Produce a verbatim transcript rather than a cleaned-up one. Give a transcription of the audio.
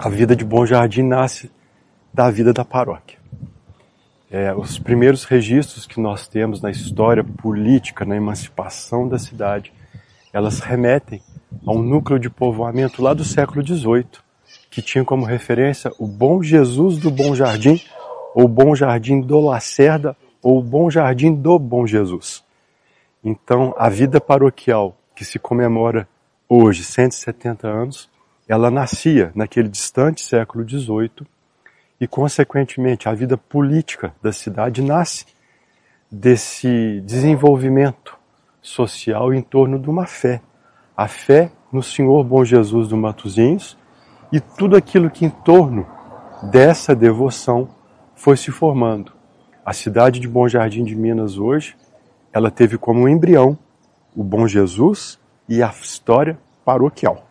A vida de Bom Jardim nasce da vida da paróquia. É, os primeiros registros que nós temos na história política, na emancipação da cidade, elas remetem a um núcleo de povoamento lá do século dezoito, que tinha como referência o Bom Jesus do Bom Jardim, ou Bom Jardim do Lacerda, ou o Bom Jardim do Bom Jesus. Então, a vida paroquial que se comemora hoje, cento e setenta anos, ela nascia naquele distante século dezoito e, consequentemente, a vida política da cidade nasce desse desenvolvimento social em torno de uma fé. A fé no Senhor Bom Jesus do Matozinhos e tudo aquilo que em torno dessa devoção foi se formando. A cidade de Bom Jardim de Minas hoje, ela teve como embrião o Bom Jesus e a história paroquial.